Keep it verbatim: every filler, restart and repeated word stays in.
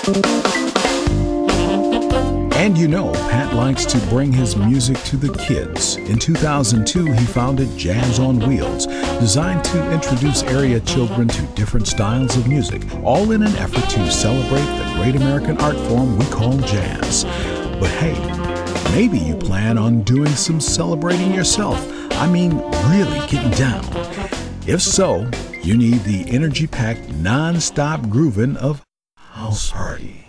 And you know, Pat likes to bring his music to the kids. In two thousand two, he founded Jazz on Wheels, designed to introduce area children to different styles of music, all in an effort to celebrate the great American art form we call jazz. But hey, maybe you plan on doing some celebrating yourself. I mean, really getting down. If so, you need the energy-packed, non-stop grooving of House Party.